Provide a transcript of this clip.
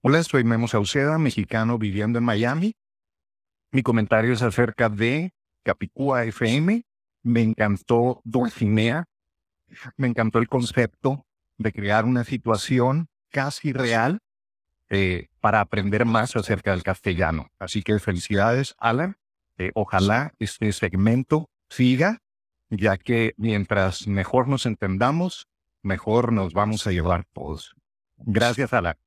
Hola, soy Memo Sauceda, mexicano viviendo en Miami. Mi comentario es acerca de Capicúa FM. Me encantó Dulcinea, me encantó el concepto de crear una situación casi real para aprender más acerca del castellano. Así que felicidades, Alan. Ojalá este segmento siga, ya que mientras mejor nos entendamos, mejor nos vamos a llevar todos. Gracias, Alan.